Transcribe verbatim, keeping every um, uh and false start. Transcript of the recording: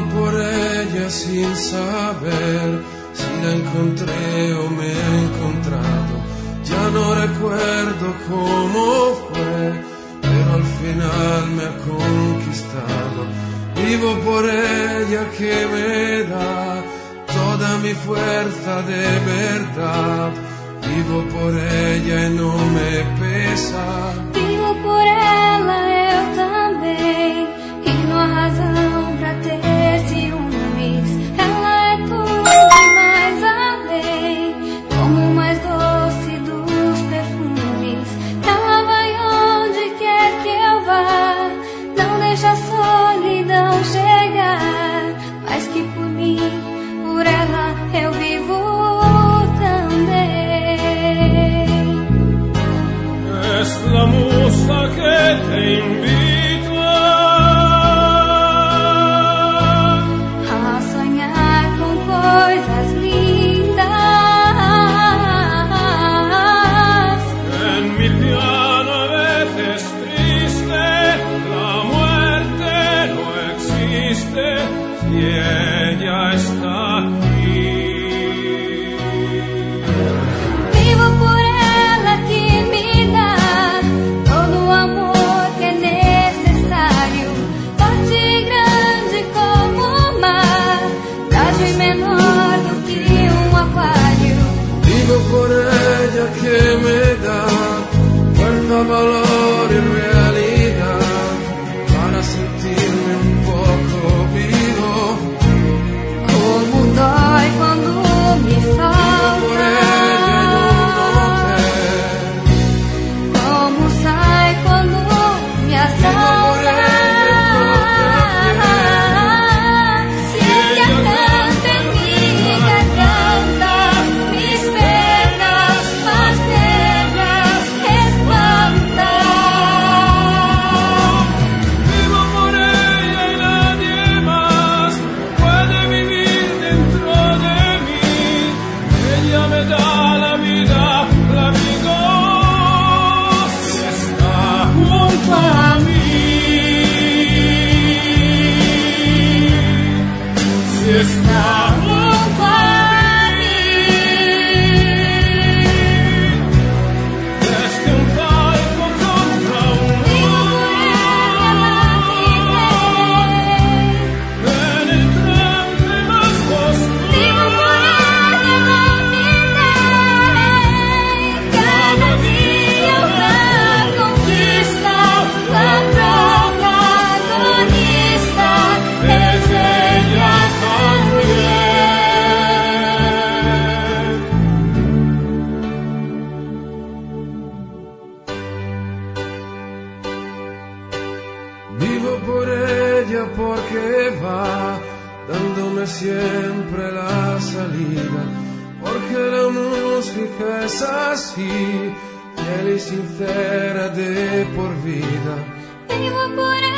por ella sin saber si la encontré o me he encontrado. Ya no recuerdo cómo fue, pero al final me ha conquistado. Vivo por ella que me da toda mi fuerza de verdad. Vivo por ella e não me pesa. Vivo por ela, eu também. E não há razão pra ter ciúmes. Ela é tudo e mais além, como o mais doce dos perfumes. Ela vai onde quer que eu vá, não deixa a solidão chegar. Mais que por mim, por ela eu vivo também. Es la musa que te invita a sonhar com coisas lindas. en mi piano a veces triste. La muerte no existe si ella está aquí. Vivo por ela que me dá todo o amor que é necessário, forte e grande como o mar, frágil e menor do que um aquário. Vivo por ella que me da fuerza, valor y realidad para sentirme un poco vivo. Como dói quando me Vivo por ella en un falta, hotel. como sai quando me Vivo assalta. por ella en propia Se ella canta en mi garganta, mis penas más negras espanta. Vivo por ella y nadie más puede vivir dentro de mí. Ella me da la vida, la vida si está junto a mí. Si está junto a mí. Desde un palco contra un muro, penetrante más oscuro. Cada día una conquista, la protagonista es ella también. Vivo por ella porque va dándome siempre la salida, porque la música es así, fiel y sincera de por vida. Vivo por